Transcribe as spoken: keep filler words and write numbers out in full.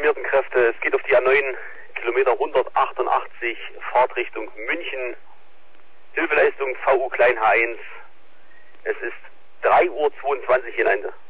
motorisierten Kräfte. Es geht auf die A neun, Kilometer hundertachtundachtzig, Fahrtrichtung München. Hilfeleistung V U klein H eins. Es ist drei Uhr zweiundzwanzig in Ende.